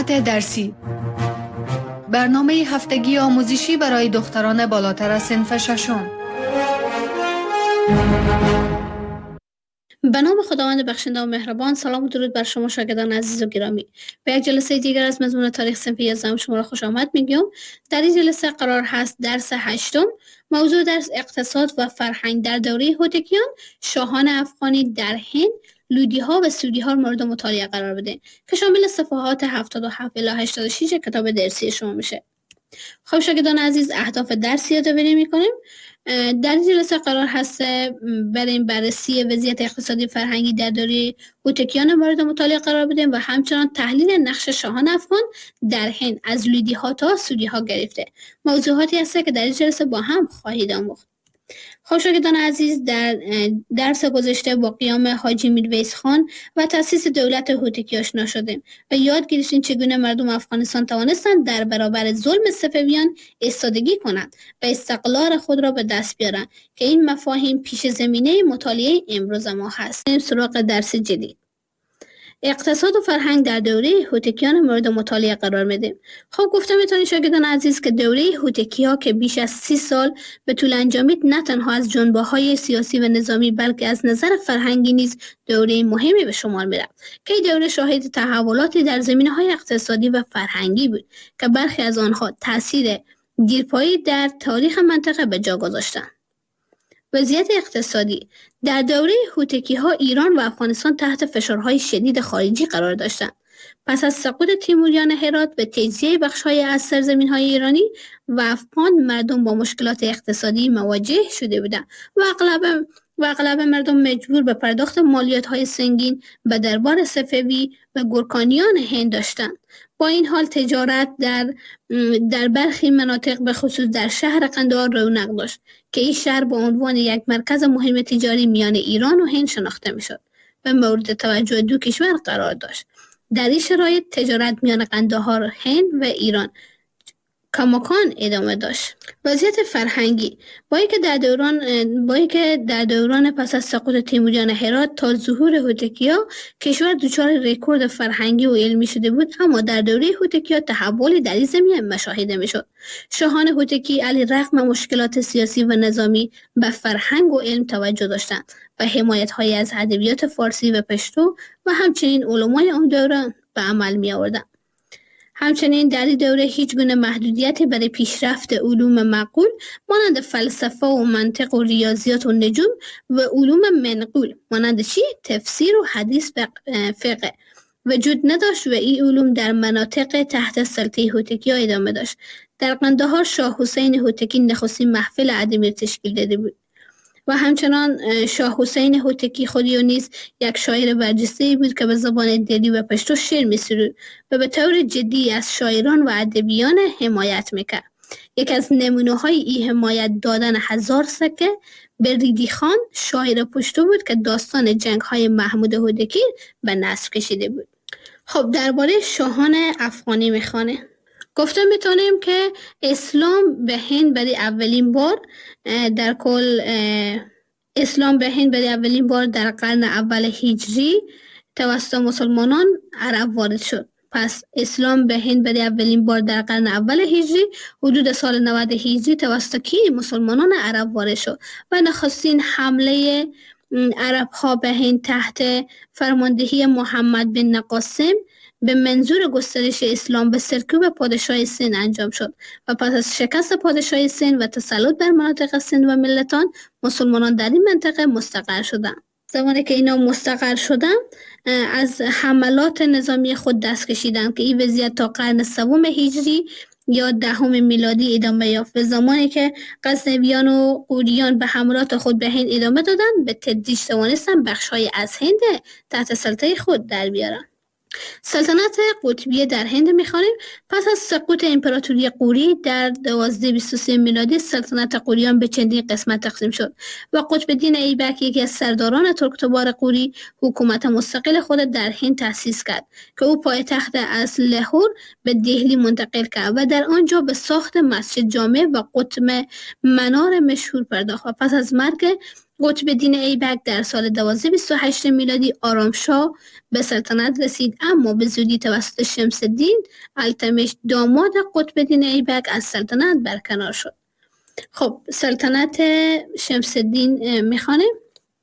موضوعات درسی. برنامه هفتگی آموزشی برای دختران بالاتر از صنف ششم. به نام خداوند بخشنده و مهربان. سلام و درود بر شما شاگردان عزیز و گرامی. به یک جلسه دیگر از مضمون تاریخ صنف 11 شما را خوش آمد میگم. در این جلسه قرار هست درس 8. موضوع درس اقتصاد و فرهنگ در دوره هوتکیان، شاهان افغانی در هند، لودی ها و سودی ها مورد مطالعه قرار بده که شامل صفحات 77 الی 86 کتاب درسی شما میشه. خب شاگردان عزیز، اهداف درس یادآوری میکنیم. در این جلسه قرار هست بریم بررسی وضعیت اقتصادی فرهنگی در دوره هوتکیان مورد مطالعه قرار بدیم و همچنان تحلیل نقش شاهان افغان در هند از لودی ها تا سودی ها گرفته موضوعاتی هست که در این جلسه با هم خواهید آموخت. خب شاگردان عزیز، در درس گذشته با قیام حاجی میرویس خان و تأسیس دولت هوتکی آشنا شدیم و یاد گرفتیم چگونه مردم افغانستان توانستند در برابر ظلم صفویان ایستادگی کنند و استقلال خود را به دست بیارند که این مفاهیم پیش زمینه مطالعه امروز ما هست. سراغ درس جدید. اقتصاد و فرهنگ در دوره هوتکیان مورد مطالعه قرار میدیم. خب گفتم میتونید شاگردان عزیز که دوره هوتکی ها که بیش از 30 سال به طول انجامید، نه تنها از جنبه های سیاسی و نظامی بلکه از نظر فرهنگی نیز دوره مهمی به شمار میره که این دوره شاهد تحولاتی در زمینه های اقتصادی و فرهنگی بود که برخی از آنها تاثیر دیرپایی در تاریخ منطقه به جا گذاشتند. وضعیت اقتصادی در دوره هوتکی ها ایران و افغانستان تحت فشارهای شدید خارجی قرار داشتند. پس از سقوط تیموریان هرات و تجزیه بخش‌های از سرزمین‌های ایرانی و افغان، مردم با مشکلات اقتصادی مواجه شده بودند و اغلب مردم مجبور به پرداخت مالیات‌های سنگین به دربار صفوی و گورکانیان هند داشتند. با این حال تجارت در برخی مناطق به خصوص در شهر قندهار رونق داشت که این شهر به عنوان یک مرکز مهم تجاری میان ایران و هند شناخته میشد و مورد توجه دو کشور قرار داشت. در این شرایط تجارت میان قندهار، هند و ایران کماکان ادامه داشت. وضعیت فرهنگی با اینکه در دوران پس از سقوط تیموریان هرات تا ظهور هوتکی‌ها کشور دچار رکورد فرهنگی و علمی شده بود، اما در دوره هوتکی‌ها تحولی در این زمینه مشاهده میشد. شاهان هوتکی علیرغم مشکلات سیاسی و نظامی به فرهنگ و علم توجه داشتند و حمایت‌های از ادبیات فارسی و پشتو و همچنین علمای آن دوره به عمل می آوردند. همچنین در این دوره هیچ گونه محدودیتی برای پیشرفت علوم معقول مانند فلسفه و منطق و ریاضیات و نجوم و علوم منقول مانند تفسیر و حدیث و فقه وجود نداشت و این علوم در مناطق تحت سلطه هوتکی ها ادامه داشت. در قندهار شاه حسین هوتکی نخستین محفل ادبی تشکیل داده بود و همچنان شاه حسین هوتکی خودی نیز یک شاعر برجسته بود که به زبان دری و پشتو شعر می‌سرود و به طور جدی از شاعران و ادیبان حمایت میکرد. یک از نمونه‌های این حمایت دادن 1000 سکه به ریدی خان، شاعر پشتو بود که داستان جنگ‌های محمود هوتکی به نثر کشیده بود. خب درباره شاهان افغانی میخوانه. گفته میتونیم که اسلام به هند برای اولین بار در قرن اول هجری توسط مسلمانان عرب وارد شد. پس اسلام به هند برای اولین بار در قرن اول هجری حدود سال 90 هجری توسط مسلمانان عرب وارد شد و نخستین حمله عرب ها به هند تحت فرماندهی محمد بن قاسم به منظور گسترش اسلام به سرکوب پادشاه سند انجام شد و پس از شکست پادشاه سند و تسلط بر مناطق سند و ملتان، مسلمانان در این منطقه مستقر شدند. زمانی که اینا مستقر شدند، از حملات نظامی خود دست کشیدند که این وضعیت تا قرن 3 هجری یا 10 میلادی ادامه یافت. و زمانی که غزنویان و غوریان به حملات خود به هند ادامه دادند، به تدریج توانستند بخش‌های از هند تحت سلطه خود در بیارند. سلطنت قطبیه در هند می‌خوانیم. پس از سقوط امپراتوری غوری در 1223 میلادی، سلطنت غوریان به چندین قسمت تقسیم شد و قطب‌الدین ایبک، یکی از سرداران ترکتبار غوری، حکومت مستقل خود در هند تأسیس کرد که او پایتخت از لاهور به دهلی منتقل کرد و در آنجا به ساخت مسجد جامع و قطب منار مشهور پرداخت و پس از مرگ قطب دین ایبک در سال 1228 میلادی آرامشاه به سلطنت رسید، اما به زودی توسط شمس الدین التمش داماد قطب دین ایبک از سلطنت برکنار شد. خب سلطنت شمس الدین میخوانیم.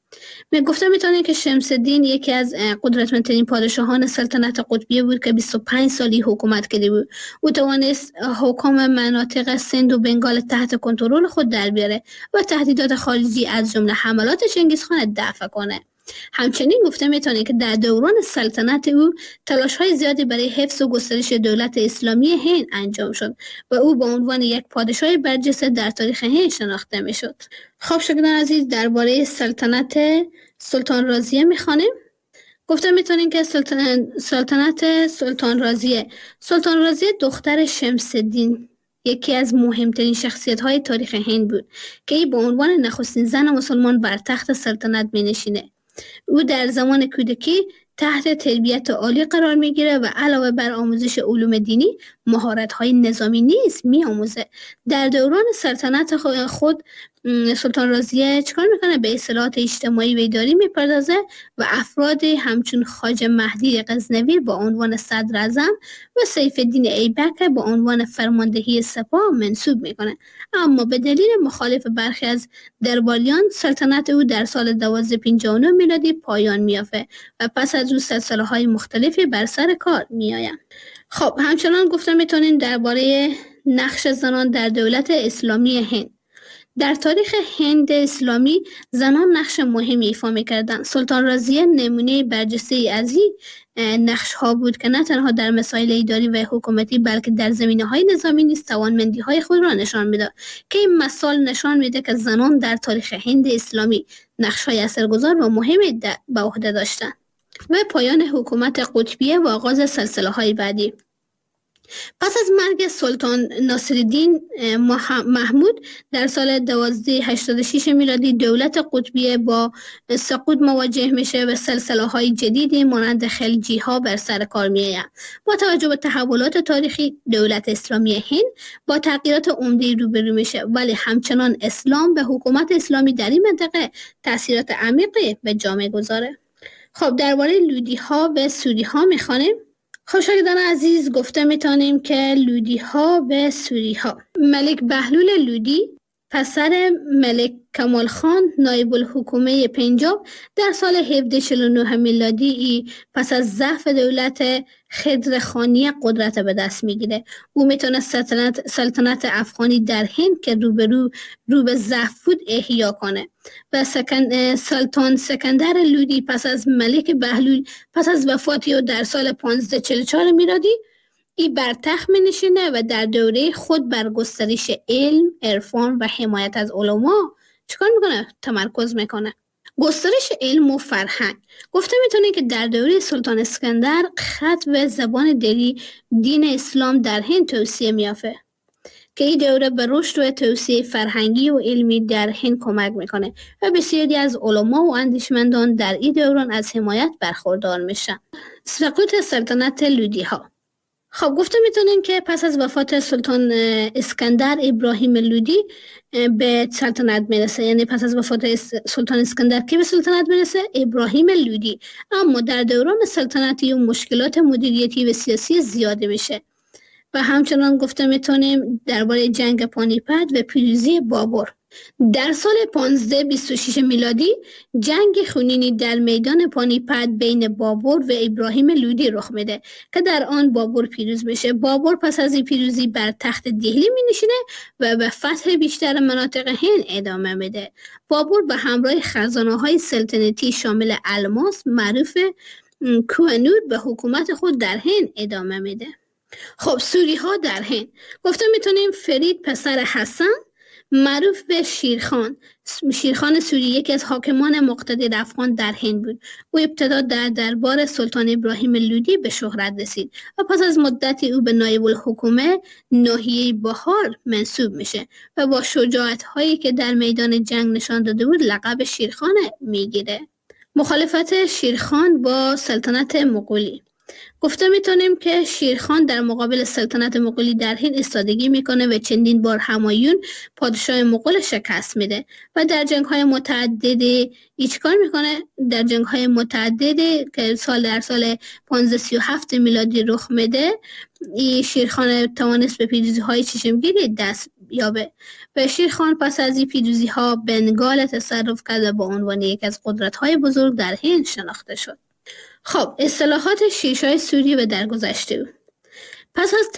گفتم میتونه که شمس الدین یکی از قدرتمندترین پادشاهان سلطنت قطبیه بود که 25 سالی حکومت کرده بود. او توانست حکام مناطق سند و بنگال تحت کنترل خود در بیاره و تهدیدات خارجی از جمله حملات چنگیزخان دفع کنه. همچنین گفته میتونه که در دوران سلطنت او تلاش‌های زیادی برای حفظ و گسترش دولت اسلامی هند انجام شد و او به عنوان یک پادشاه برجسته در تاریخ هند شناخته میشد. خب شاگردان عزیز، درباره سلطنت سلطان رازیه میخوانیم. گفته میتونیم که سلطنت سلطان رازیه دختر شمس الدین یکی از مهمترین شخصیت‌های تاریخ هند بود که ای به عنوان نخستین زن مسلمان بر تخت سلطنت می‌نشینه. او در زمان کودکی تحت تربیت عالی قرار میگیره و علاوه بر آموزش علوم دینی مهارت‌های نظامی نیز می‌آموزه. در دوران سلطنت خود سلطان رازیه چیکار میکنه؟ به اصلاحات اجتماعی و اداری میپردازه و افرادی همچون خواجه مهدی غزنوی با عنوان صدر اعظم و سیف الدین ایبک با عنوان فرماندهی سپاه منصوب میکنه. اما به دلیل مخالف برخی از درباریان سلطنت او در سال 1259 میلادی پایان میافته و پس از او سلسله‌های مختلفی بر سر کار میآیند. خب همچنان گفتم میتونیم درباره نقش زنان در دولت اسلامی هند. در تاریخ هند اسلامی زنان نقش مهمی ایفا می‌کردند. سلطان رازیه نمونه برجسته‌ای از این نقش‌ها بود که نه تنها در مسائل اداری و حکومتی بلکه در زمینه‌های نظامی نیز توانمندی‌های خود را نشان می‌داد که این مثال نشان میده که زنان در تاریخ هند اسلامی نقش‌های اثرگذار و مهمی به عهده داشتند. و پایان حکومت قطبیه و آغاز سلسله‌های بعدی. پس از مرگ سلطان ناصرالدین محمود در سال 1286 میلادی دولت قطبیه با سقوط مواجه میشه و سلسله‌های جدیدی مانند خلجی‌ها بر سر کار میآیند. با توجه به تحولات تاریخی دولت اسلامی هند با تغییرات عمده‌ای روبرو میشه، ولی همچنان اسلام و حکومت اسلامی در این منطقه تأثیرات عمیقی به جامعه گذاره. خب درباره لودی‌ها و سوری‌ها میخوانیم. خب شاگردان عزیز، گفته میتونیم که لودی‌ها و سوری‌ها. ملک بهلول لودی پسر ملک کمال خان نایب الحکومه پنجاب در سال 1749 میلادی پس از ضعف دولت خضر خانی قدرت به دست میگیره. او میتونه سلطنت افغانی در هند که رو به ضعف بود احیا کنه و سلطان سکندر لودی پس از ملک بهلول پس از وفاتی او در سال 1544 میلادی ای بر تخت می نشینه و در دوره خود بر گسترش علم، عرفان و حمایت از علما چیکار میکنه؟ تمرکز میکنه. گسترش علم و فرهنگ. گفته میتونه که در دوره سلطان اسکندر خط و زبان دین اسلام در هند توسعه میافته که این دوره به رشد و توسعه فرهنگی و علمی در هند کمک میکنه و بسیاری از علما و اندیشمندان در این دوران از حمایت برخوردار میشن. سقوط سلطنت لودی‌ها. خب گفته میتونیم که پس از وفات سلطان اسکندر ابراهیم لودی به سلطنت میرسه. یعنی پس از وفات سلطان اسکندر که به سلطنت میرسه؟ ابراهیم لودی. اما در دوران سلطنتی و مشکلات مدیریتی و سیاسی زیاده میشه و همچنان گفته میتونیم درباره جنگ پانیپت و پیروزی بابر. در سال 1526 میلادی جنگ خونینی در میدان پانیپت بین بابر و ابراهیم لودی رخ میده که در آن بابر پیروز میشه. بابر پس از این پیروزی بر تخت دهلی می نشینه و به فتح بیشتر مناطق هند ادامه میده. بابر به همراه خزانه‌های سلطنتی شامل الماس معروف کوهنور به حکومت خود در هند ادامه میده. خب سوری‌ها در هند. گفته میتونیم فرید پسر حسن معروف به شیرخان سوری یکی از حاکمان مقتدر افغان در هند بود. او ابتدا در دربار سلطان ابراهیم لودی به شهرت رسید و پس از مدتی او به نایب الحکومه ناحیه بهار منصوب میشه و با شجاعت هایی که در میدان جنگ نشان داده بود لقب شیرخان میگیره. مخالفت شیرخان با سلطنت مغولی. گفته میتونیم که شیرخان در مقابل سلطنت مغولی در هند ایستادگی میکنه و چندین بار همایون پادشاه مغول شکست میده و در جنگ‌های متعدد چیکار میکنه؟ در جنگ‌های متعدد که در سال 1537 میلادی رخ میده، این شیرخان توانست به پیروزی‌های چشمگیری دست یابه و شیرخان پس از این پیروزی‌ها بنگال تصرف کرد و به عنوان یک از قدرت‌های بزرگ در هند شناخته شد. خب اصطلاحات شیرشاه سوری و درگذشته. پس از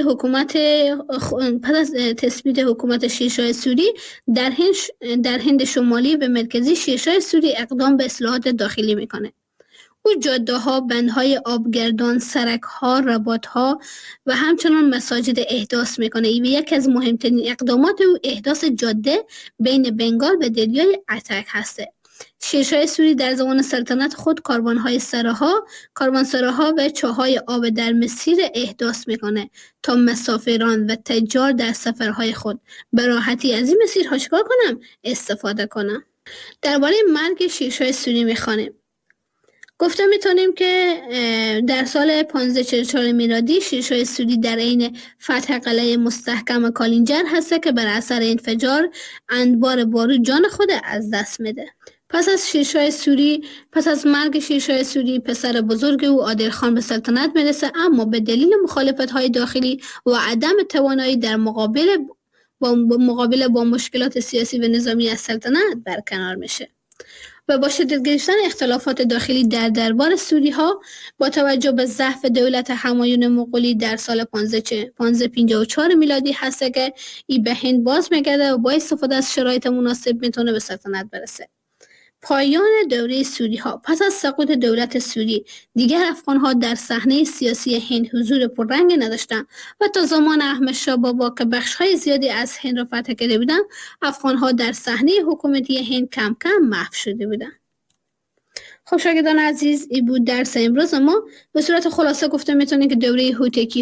تثبیت حکومت شیرشاه سوری در هند شمالی و مرکزی، شیرشاه سوری اقدام به اصلاحات داخلی میکنه. او جاده‌ها، بندهای آبگردان، سرک‌ها، رباط‌ها و همچنان مساجد احداث میکنه و یکی از مهمترین اقدامات او احداث جاده بین بنگال و دریای اتک هسته. شیرشاه سوری در زمان سلطنت خود کاروانسراها و چاهای آب در مسیر احداث میکنه تا مسافران و تجار در سفرهای خود به راحتی از این مسیرها چیکار کنم؟ استفاده کنم. درباره مرگ شیرشاه سوری میخوانیم. گفته میتونیم که در سال 1544 میلادی شیرشاه سوری در عین فتح قلعه مستحکم کالینجر هسته که بر اثر انفجار انبار بارود جان خود از دست میده. پس از مرگ شیرشاه سوری، پسر بزرگ او عادل خان به سلطنت میرسه، اما به دلیل مخالفت‌های داخلی و عدم توانایی در مقابله با مشکلات سیاسی و نظامی از سلطنت برکنار میشه و با شدت گرفتن اختلافات داخلی در دربار سوری‌ها با توجه به ضعف دولت همایون مغولی در سال 1554 میلادی هست که این به هند باز میگرده و با استفاده از شرایط مناسب میتونه به سلطنت برسه. پایان دوره سوری‌ها. پس از سقوط دولت سوری، دیگر افغان‌ها در صحنه سیاسی هند حضور پررنگ نداشتند و تا زمان احمد شاه بابا که بخش‌های زیادی از هند را فتح کرده بودند، افغان‌ها در صحنه حکومتی هند کم کم محو شده بودند. خب شاگردان عزیز، این بود درس امروز ما. به صورت خلاصه گفته میتونه که دوره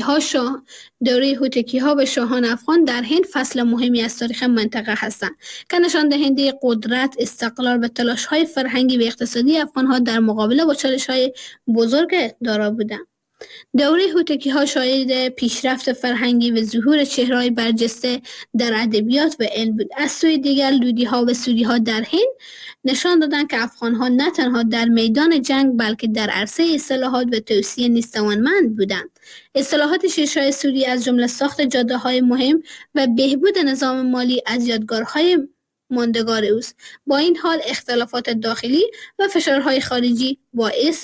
هوتکی‌ها و شاهان افغان در هند فصل مهمی از تاریخ منطقه هستند که نشان دهنده قدرت، استقلال و تلاش‌های فرهنگی و اقتصادی افغان‌ها در مقابله با چالش‌های بزرگ دارا بودند. دوره هوتکی‌ها شاهد پیشرفت فرهنگی و ظهور چهره‌های برجسته در ادبیات و علم بود. از سوی دیگر لودی‌ها و سوری‌ها در هند نشان دادند که افغان‌ها نه تنها در میدان جنگ بلکه در عرصه اصلاحات و توسعه نیز توانمند بودند. اصلاحات شیرشاه سوری از جمله ساخت جاده‌های مهم و بهبود نظام مالی از یادگارهای ماندگار اوست. با این حال اختلافات داخلی و فشارهای خارجی باعث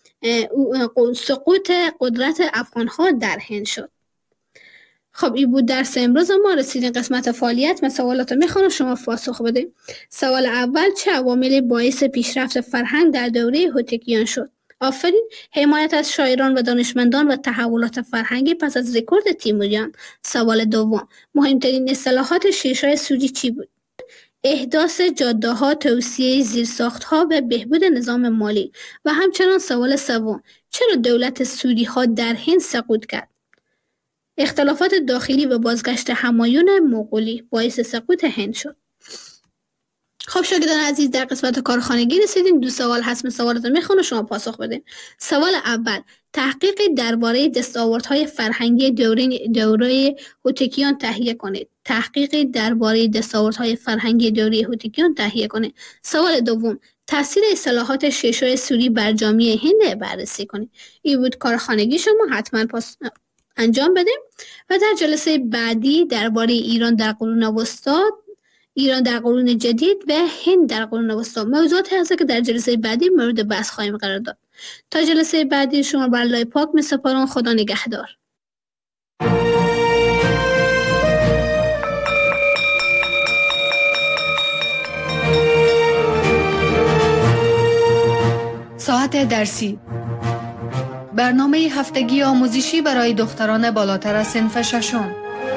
سقوط قدرت افغان‌ها در هند شد. خب این بود درس امروز ما. رسیدین قسمت فعالیت. من سوالات رو میخوانم، شما پاسخ بده. سوال اول: چه عواملی باعث پیشرفت فرهنگ در دوره هوتکیان شد؟ آفرین. حمایت از شاعران و دانشمندان و تحولات فرهنگی پس از رکورد تیموریان. سوال دوم: مهمترین اصلاحات شیرشاه سوری چی بود؟ احداث جاده‌ها، توسعه زیرساخت‌ها و بهبود نظام مالی. و همچنان سوال سوم: چرا دولت سوری‌ها در هند سقوط کرد؟ اختلافات داخلی و بازگشت همایون مغولی باعث سقوط هند شد. خب شاگردان عزیز، در قسمت کارخانگی رسیدیم. 2 سوال هست، من سوالات رو میخونم، شما پاسخ بدین. سوال اول: تحقیقی درباره دستاوردهای فرهنگی دوره هوتکیان تهیه کنید. تحقیقی درباره دستاوردهای فرهنگی دوره هوتکیان تهیه کنید. سوال دوم: تاثیر اصلاحات شیرشاه سوری بر جامعه هند بررسی کنید. این بود کارخانگی، شما حتما انجام بدیم و در جلسه بعدی درباره ایران در قرون وسطی، ایران در قرون جدید و هند در قرون وسطی موضوعاتی هست که در جلسه بعدی مورد بحث خواهیم قرار داد. تا جلسه بعدی شما بر الله پاک می‌سپارم. خدا نگهدار. ساعت درسی: برنامه هفتگی آموزشی برای دختران بالاتر از صنف ششم.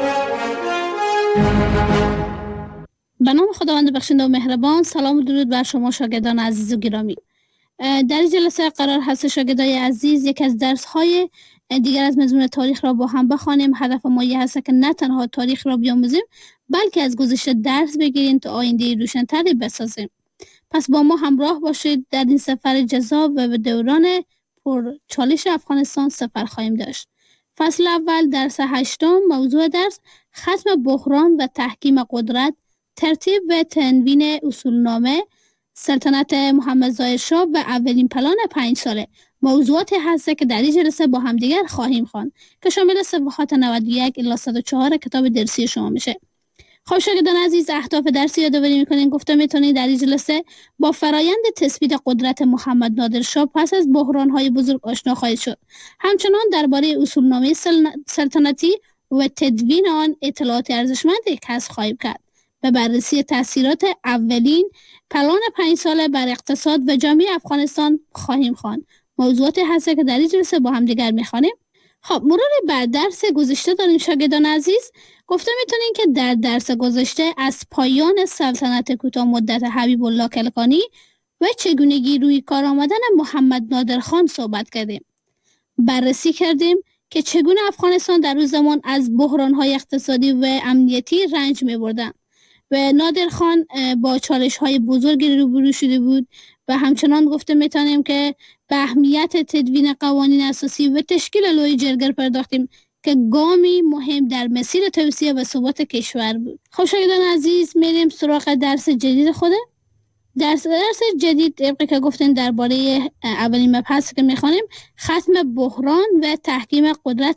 به نام خداوند بخشنده و مهربان. سلام و درود بر شما شاگردان عزیز و گرامی. در این جلسه قرار هست شاگردای عزیز یک از درس‌های دیگر از مضمون تاریخ را با هم بخوانیم. هدف ما این هست که نه تنها تاریخ را بیاموزیم بلکه از گذشته درس بگیریم تا آینده روشن‌تری بسازیم. پس با ما همراه باشید در این سفر جذاب و به دوران پر چالش افغانستان سفر خواهیم داشت. فصل اول درس 8، موضوع درس ختم بحران و تحکیم قدرت، ترتیب و تنوین اصولنامه سلطنت محمد ظاهر شاه و اولین پلان 5 ساله. موضوعاتی هست که در این جلسه با همدیگر خواهیم خواند که شامل صفحات 91 الی 104 کتاب درسی شما میشه. خب شاگردان عزیز، اهداف درسی یادآوری میکنین. گفتم میتونید در این جلسه با فرایند تثبیت قدرت محمد نادر شاه پس از بحران‌های بزرگ آشنا خواهید شد. همچنان درباره اصولنامه سلطنتی و تدوین آن اطلاعات ارزشمندی کسب خواهید کرد. به بررسی تاثیرات اولین پلان 5 ساله بر اقتصاد و جامعه افغانستان خواهیم خواند. موضوعاتی هست که در این جلسه با هم دیگر میخوانیم. خب مرور بر درس گذشته داریم شاگردان عزیز. گفته میتونین که در درس گذشته از پایان سلطنت کوتاه مدت حبیب الله کلکانی و چگونگی روی کار آمدن محمد نادر خان صحبت کردیم. بررسی کردیم که چگونه افغانستان در روز زمان از بحران‌های اقتصادی و امنیتی رنج می‌بردن و نادر خان با چالش‌های بزرگی روبرو شده بود و همچنان گفته میتونیم که به اهمیت تدوین قوانین اساسی و تشکیل لوی جرگه پرداختیم که گامی مهم در مسیر توسعه و ثبات کشور بود. خب شاگردان عزیز، میریم سراغ درس جدید خوده. درس جدید طبقی که گفتیم درباره اولین مبحث که میخوانیم ختم بحران و تحکیم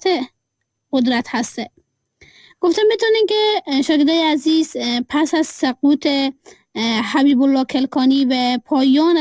قدرت هسته. گفتم میتونین که شاگردای عزیز پس از سقوط حبیب الله کلکانی و پایان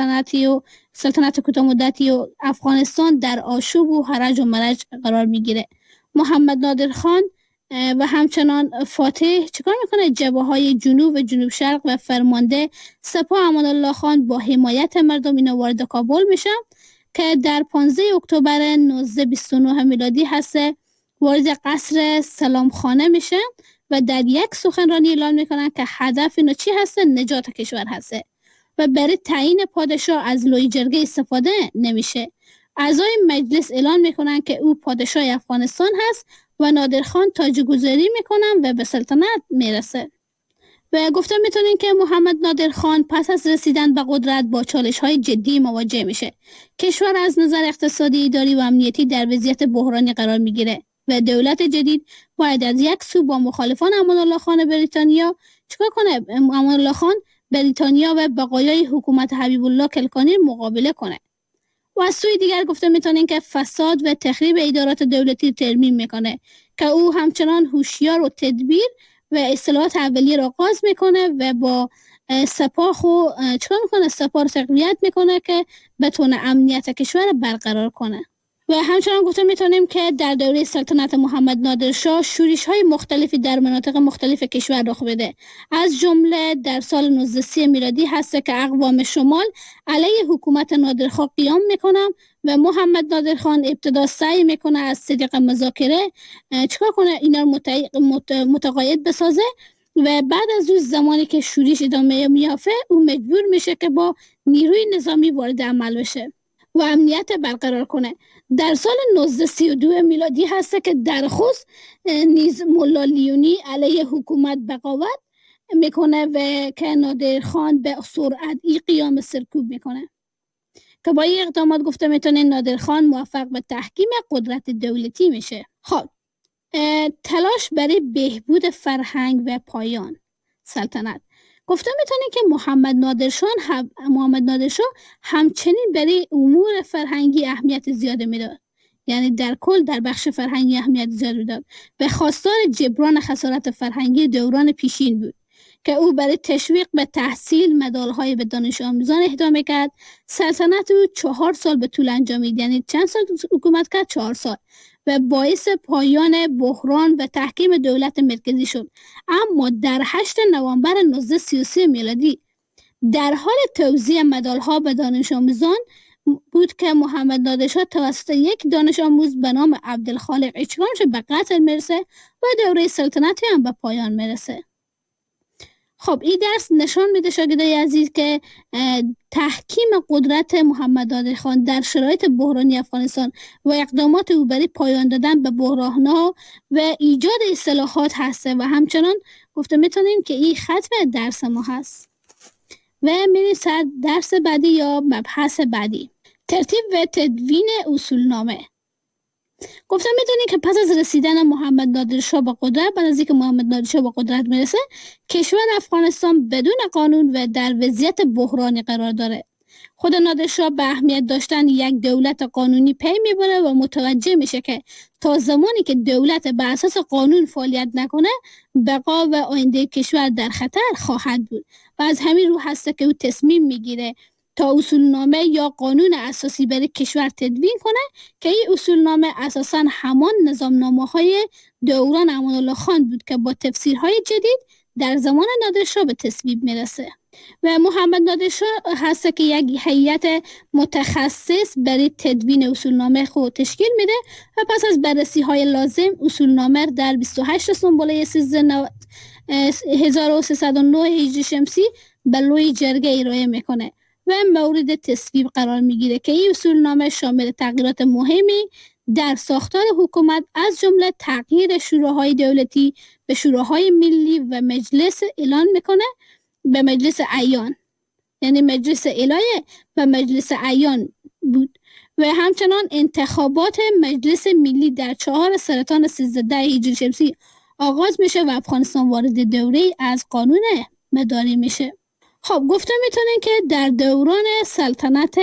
سلطنت کوتاه مدتی و افغانستان در آشوب و هرج و مرج قرار میگیره. محمد نادر خان و همچنان فاتح چیکار میکنه؟ جبهه‌های جنوب و جنوب شرق و فرمانده سپاه امان الله خان با حمایت مردم اینا وارد کابل میشن که در 15 اکتبر 1929 میلادی هسته وارد قصر سلامخانه میشن و در یک سخنرانی اعلام میکنن که هدف اینا چی هسته؟ نجات کشور هسته و برای تعیین پادشاه از لوی جرگه استفاده نمیشه. اعضای مجلس اعلان میکنن که او پادشاه افغانستان هست و نادرخان تاجگذاری میکنن و به سلطنت میرسه. و گفتم میتونین که محمد نادر خان پس از رسیدن به قدرت با چالش های جدی مواجه میشه. کشور از نظر اقتصادی، اداری و امنیتی در وضعیت بحرانی قرار میگیره و دولت جدید باید از یک سو با مخالفان امان الله خان بریتانیا چیکار کنه؟ امان الله خان بریتانیا و بقایای حکومت حبیب الله کلکانی مقابله کنه. و از سوی دیگر گفته میتونین که فساد و تخریب ادارات دولتی ترمیم میکنه که او همچنان هوشیار و تدبیر و اصلاحات اولیه را آغاز میکنه و با سپاه چیکار میکنه؟ سپاه را تقویت میکنه که بتونه امنیت کشور برقرار کنه. و همچنان گفته میتونیم که در دوره سلطنت محمد نادر شاه شورش های مختلفی در مناطق مختلف کشور رخ بده. از جمله در سال 1930 میلادی هست که اقوام شمال علیه حکومت نادرخان قیام میکنن و محمد نادر خان ابتدا سعی میکنه از طریق مذاکره چیکار کنه؟ اینا متقاعد بسازه و بعد از اون زمانی که شورش ادامه میافته او مجبور میشه که با نیروی نظامی وارد عمل بشه و امنیت برقرار کنه. در سال 1932 میلادی هست که در خوست نیز ملا لیونی علیه حکومت بغاوت میکنه و که نادر خان به سرعت ای قیام سرکوب میکنه که با این اقدامات گفته میتونه نادر خان موفق به تحکیم قدرت دولتی میشه. خب تلاش برای بهبود فرهنگ و پایان سلطنت. گفته میتونه که محمد نادر شاه همچنین برای امور فرهنگی اهمیت زیاد میداد. یعنی در کل در بخش فرهنگی اهمیت زیاد میداد. به خواستار جبران خسارت فرهنگی دوران پیشین بود که او برای تشویق به تحصیل مدالهای به دانش آموزان اهدا میکرد. سلطنت او 4 سال به طول انجامید، یعنی چند سال حکومت کرد؟ 4 سال و باعث پایان بحران و تحکیم دولت مرکزی شد. اما در 8 نوامبر 1933 میلادی در حال توزیع مدالها به دانش آموزان بود که محمد نادر شاه توسط یک دانش آموز به نام عبدالخالق اچکانش به قتل میرسه و دوره سلطنتی هم به پایان میرسه. خب این درس نشان میده شاگردای عزیز که تحکیم قدرت محمد نادر خان در شرایط بحرانی افغانستان و اقدامات او برای پایان دادن به بحران‌ها و ایجاد اصلاحات هسته و همچنان گفته میتونیم که این ختم درس ما هست. و میریم سر درس بعدی یا مبحث بعدی. ترتیب و تدوین اصولنامه. گفتم میتونید که پس از رسیدن محمد نادرشاه به قدرت، بعد از اینکه محمد نادرشاه به قدرت میرسه، کشور افغانستان بدون قانون و در وضعیت بحرانی قرار داره. خود نادرشاه به اهمیت داشتن یک دولت قانونی پی میبره و متوجه میشه که تا زمانی که دولت بر اساس قانون فعالیت نکنه، بقا و آینده کشور در خطر خواهد بود و از همین رو هست که او تصمیم میگیره تا اصولنامه یا قانون اساسی برای کشور تدوین کنه که این اصولنامه اساساً همان نظامنامه‌های دوران امان الله خان بود که با تفسیرهای جدید در زمان نادرشاه به تصویب میرسه. و محمد نادرشاه هست که یک هیئت متخصص برای تدوین اصولنامه خود تشکیل میده و پس از بررسی های لازم اصولنامه در 28 سنبله 1309 هجری شمسی به لوی جرگه ارائه میکنه و مورد تصویب قرار میگیره که این اصولنامه شامل تغییرات مهمی در ساختار حکومت از جمله تغییر شوراهای دولتی به شوراهای ملی و مجلس اعلان میکنه به مجلس اعیان، یعنی مجلس الهه و مجلس اعیان بود و همچنان انتخابات مجلس ملی در 4 سرطان 13 هجری شمسی آغاز میشه و افغانستان وارد دوره از قانون مداری میشه. خب گفتم میتونین که در دوران سلطنت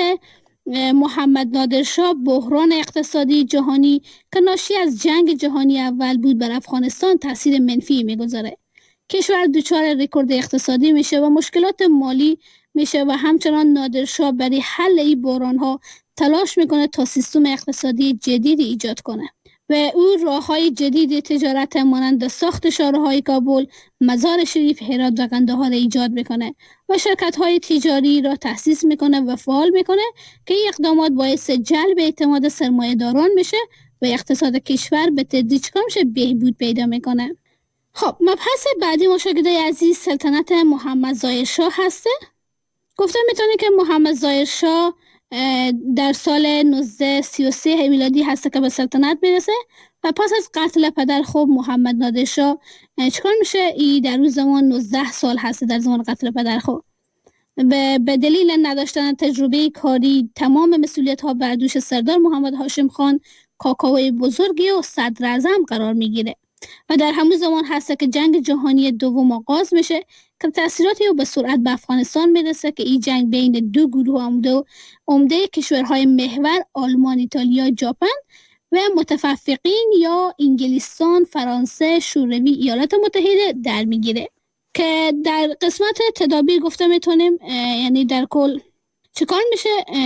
محمد نادرشاه بحران اقتصادی جهانی که ناشی از جنگ جهانی اول بود بر افغانستان تاثیر منفی میگذاره. کشور دچار رکورد اقتصادی میشه و مشکلات مالی میشه و همچنان نادرشاه برای حل این بحران‌ها تلاش میکنه تا سیستم اقتصادی جدیدی ایجاد کنه و او راه‌های جدید تجارت مانند ساخت شاهراهای کابل، مزار شریف، هرات و قندهار ایجاد میکنه و شرکت‌های تجاری را تأسیس میکنه و فعال میکنه که این اقدامات باعث جلب اعتماد سرمایه‌داران میشه و اقتصاد کشور به تدریج بهبود پیدا میکنه. خب مبحث بعدی مشاهده عزیز سلطنت محمد ظاهر شاه هسته. گفتم میتونه که محمد ظاهر شاه در سال 1933 میلادی هسته که به سلطنت میرسه و پس از قتل پدر خوب محمد نادرشاه چکار میشه؟ ای در اون زمان 19 سال هسته در زمان قتل پدر خوب. به دلیل نداشتن تجربه کاری تمام مسئولیت ها بر دوش سردار محمد هاشم خان کاکاوی بزرگی و صدر اعظم قرار میگیره و در همون زمان هست که جنگ جهانی دوم آغاز میشه که تأثیراتی رو به سرعت به افغانستان میرسه که این جنگ بین دو گروه عمده کشورهای محور آلمان، ایتالیا، ژاپن و متفقین یا انگلستان، فرانسه، شوروی، ایالات متحده در میگیره که در قسمت تدابیر گفته میتونیم یعنی در کل چیکار میشه؟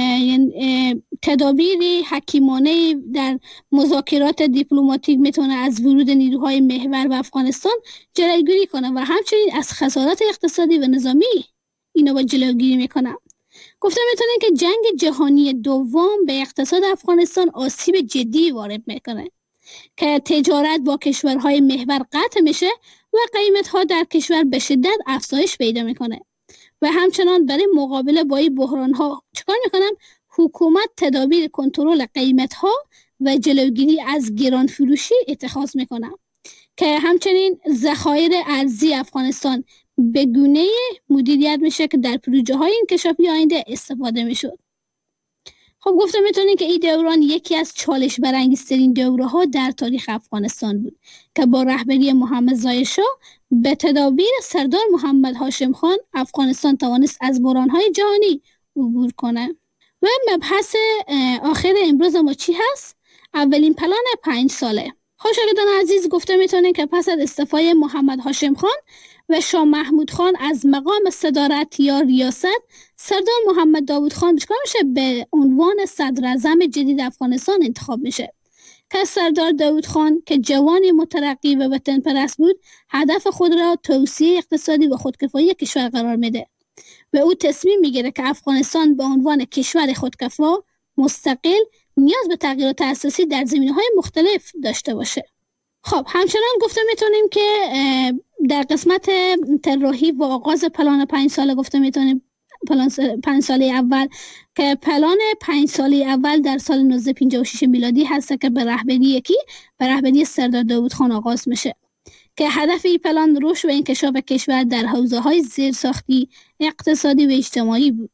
تدابیر حکیمانه در مذاکرات دیپلماتیک میتونه از ورود نیروهای محور به افغانستان جلوگیری کنه و همچنین از خسارات اقتصادی و نظامی اینا با جلوگیری میکنه. گفته میتونه که جنگ جهانی دوم به اقتصاد افغانستان آسیب جدی وارد میکنه که تجارت با کشورهای محور قطع میشه و قیمت‌ها در کشور به شدت افزایش پیدا میکنه و همچنان برای مقابله با این بحران‌ها چیکار میکنم؟ حکومت تدابیر کنترل قیمت‌ها و جلوگیری از گران فروشی اتخاذ میکنه که همچنین ذخایر ارزی افغانستان به گونه مدیریت میشه که در پروژه‌های انکشافی آینده استفاده میشد. خب گفته میتونید که این دوران یکی از چالش برانگیزترین دوره‌ها در تاریخ افغانستان بود که با رهبری محمد ظاهر شاه به تدابیر سردار محمد هاشم خان افغانستان توانست از بحران‌های جهانی عبور کنه. و مبحث آخر امروز ما چی هست؟ اولین پلان 5 ساله. خوشایندان عزیز گفته میتونید که پس از استعفای محمد هاشم خان و شاه محمود خان از مقام صدارت یا ریاست، سردار محمد داود خان چیکار میشه؟ به عنوان صدر اعظم جدید افغانستان انتخاب میشه که سردار داود خان که جوانی مترقی و وطن پرست بود، هدف خود را توسعه اقتصادی و خودکفایی کشور قرار میده و او تصمیم میگیره که افغانستان به عنوان کشور خودکفا مستقل نیاز به تغییرات اساسی در زمینه‌های مختلف داشته باشه. خب همچنان گفته میتونیم که در قسمت طراحی و آغاز پلان 5 ساله گفته میتونیم پلان 5 ساله اول که پلان 5 ساله اول در سال 1956 میلادی هست که به رهبری سردار داود خان آغاز میشه که هدف این پلان رشد و انکشاف کشور در حوزه‌های زیرساختی، اقتصادی و اجتماعی بود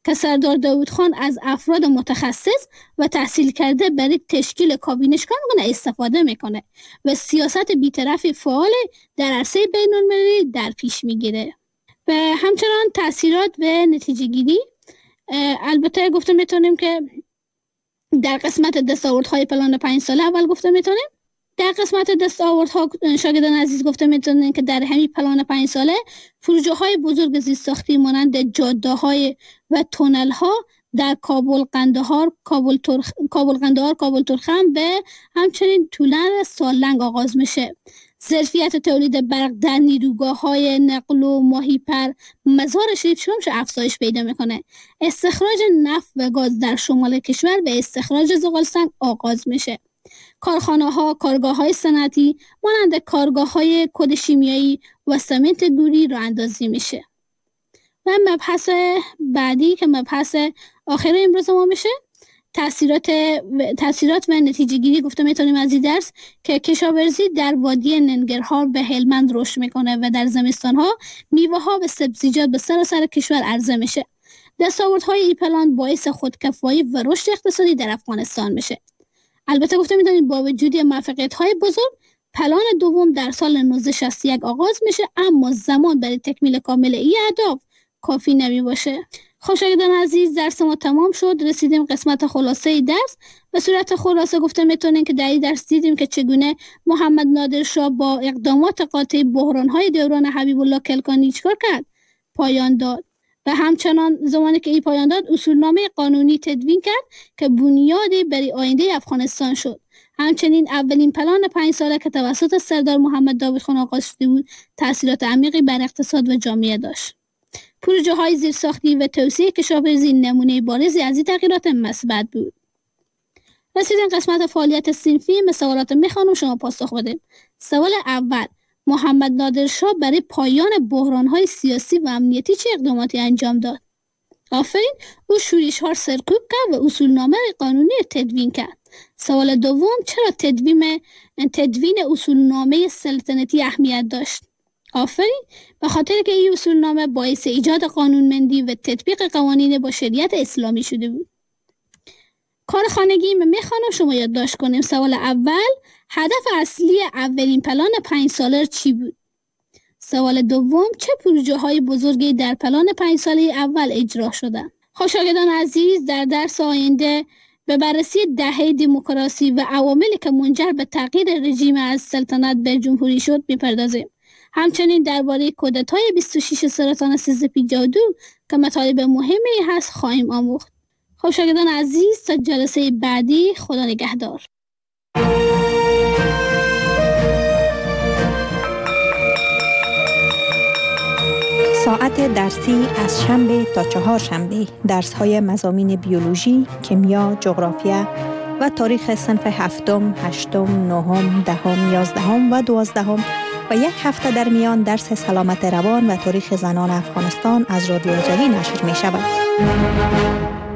که سردار داوود خان از افراد متخصص و تحصیل کرده برای تشکیل کابینش کنگونه استفاده میکنه و سیاست بی‌طرف فعال در عرصه بین‌المللی در پیش میگیره. و همچنان تاثیرات و نتیجه گیری، البته گفته میتونیم که در قسمت دستاوردهای پلان 5 ساله اول گفته میتونیم در قسمت دستاوردها شاگردان عزیز گفته میتونیم که در همین پلان 5 ساله پروژه های بزرگ زیرساختی مانند جاده های و تونل ها در کابل قندهار، کابل ترخم و همچنین تونل سالنگ آغاز میشه. ظرفیت تولید برق در نیروگاه های نقل و ماهیپر مزار شریف شمش افزایش پیدا میکنه. استخراج نفت و گاز در شمال کشور و استخراج زغالسنگ آغاز میشه. کارخانه ها، کارگاه های صنعتی مانند کارگاه های کد شیمیایی و سمنت گوری راه اندازی میشه. و مبحث بعدی که مبحث آخر امروز ما میشه تاثیرات و نتیجه گیری. گفته میتونیم از این درس که کشاورزی در وادی ننگرهار به هلمند رشد میکنه و در زمستان ها میوه ها و سبزیجات به سراسر کشور عرضه میشه. دستاوردهای این پلان باعث خودکفایی و رشد اقتصادی در افغانستان میشه. البته گفته میتونیم با وجود موفقیت های بزرگ پلان دوم در سال 1961 آغاز میشه، اما زمان برای تکمیل کامل این اهداف کافی نمی باشه. خب شاگردان عزیز، درس ما تمام شد. رسیدیم قسمت خلاصه درس. به صورت خلاصه گفته میتونیم که در این درس دیدیم که چگونه محمد نادر شاه با اقدامات قاطع بحران‌های دوران حبیب الله کلکانی چیکار کرد؟ پایان داد. و همچنان زمانی که این پایان داد اصولنامه قانونی تدوین کرد که بنیادی برای آینده افغانستان شد. همچنین اولین پلان 5 ساله که توسط سردار محمد داوود خان آغاز شده بود تأثیرات عمیقی بر اقتصاد و جامعه داشت. پروژه های زیرساختی و توسعه کشاورزی نمونه بارزی از این تغییرات مثبت بود. رسیدیم قسمت فعالیت صنفی. سوالات میخوانم شما پاسخ بدید. سوال اول: محمد نادر شاه برای پایان بحران‌های سیاسی و امنیتی چه اقداماتی انجام داد؟ آفرین، او شورش‌ها سرکوب کرد و اصولنامه قانونی تدوین کرد. سوال دوم: چرا تدوین اصولنامه سلطنتی اهمیت داشت؟ آفرین، به خاطر که این اصولنامه باعث ایجاد قانونمندی و تطبیق قوانین با شریعت اسلامی شده بود. کار خانگی میخوانم شما یادداشت کنیم. سوال اول: هدف اصلی اولین پلان 5 ساله چی بود؟ سوال دوم: چه پروژه های بزرگی در پلان 5 ساله اول اجرا شدند؟ خب شاگردان عزیز، در درس آینده به بررسی دهه دموکراسی و عواملی که منجر به تغییر رژیم از سلطنت به جمهوری شد میپردازیم. همچنین درباره کودتای 26 سرطان 1352 که مطالب مهمی هست خواهیم آموخت. خب شاگردان عزیز، تا جلسه بعدی، خدا نگهدار. ساعت درسی از شنبه تا چهارشنبه درس‌های مضامین بیولوژی، کیمیا، جغرافیا و تاریخ صنف 7م، 8م، 9م، 10م، 11م و 12م و یک هفته در میان درس سلامت روان و تاریخ زنان افغانستان از رادیو آزادی نشر می شود.